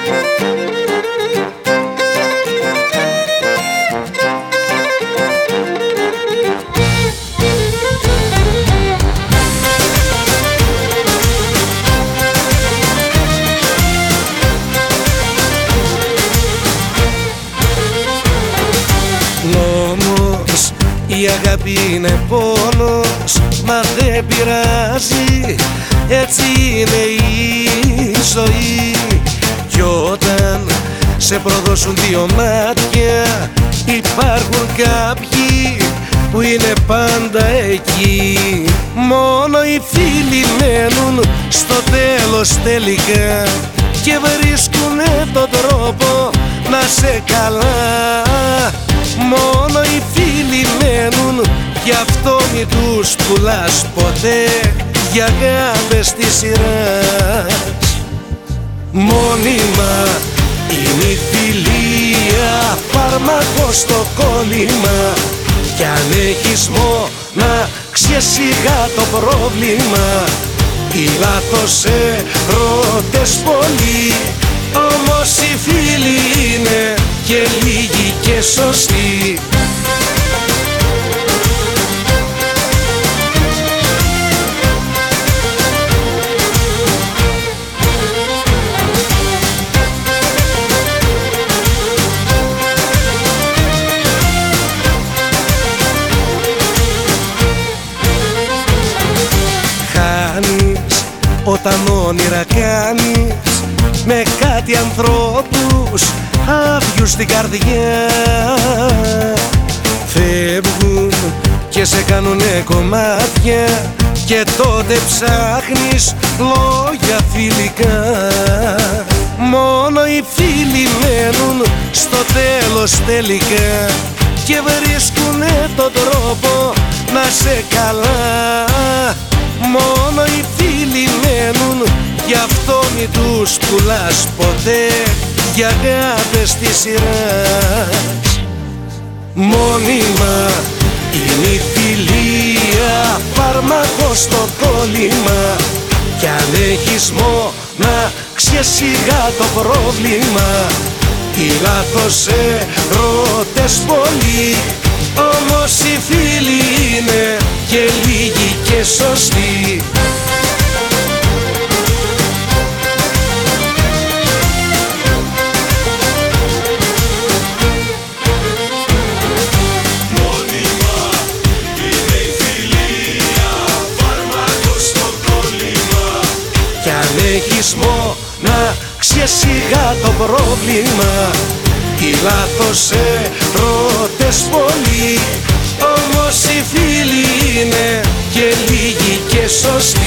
Νόμος, η αγάπη είναι πόνος, μα δεν πειράζει, έτσι είναι η ζωή. Κι όταν σε προδώσουν δύο μάτια, υπάρχουν κάποιοι που είναι πάντα εκεί. Μόνο οι φίλοι μένουν στο τέλος τελικά και βρίσκουνε τον τρόπο να σε καλά. Μόνο οι φίλοι μένουν, γι' αυτό μη τους πουλάς ποτέ για αγάπες της σειράς. Μόνιμα είναι η φιλία, φάρμακο στο κόλλημα, κι αν έχεις μοναξιά σιγά το πρόβλημα. Οι λάθος έρωτες πολλοί, όμως οι φίλοι είναι και λίγοι και σωστοί. Χάνεις όταν όνειρα κάνεις με κάτι ανθρώπους άδειους στην καρδιά. Φεύγουν και σε κάνουνε κομμάτια και τότε ψάχνεις λόγια φιλικά. Μόνο οι φίλοι μένουν στο τέλος τελικά και βρίσκουνε τον τρόπο να σε καλά. Μόνο οι φίλοι μένουν, γι' αυτό μη τους πουλάς ποτέ για αγάπες της σειράς. Μόνιμα είναι η φιλία, φάρμακο στο κόλλημα, κι αν έχεις μοναξιά σιγά το πρόβλημα. Οι λάθος έρωτες πολλοί, όμως οι φίλοι είναι και λίγοι και σωστοί. Έχεις μοναξιά σιγά το πρόβλημα. Οι λάθος έρωτες πολλοί, όμως οι φίλοι είναι και λίγοι και σωστοί.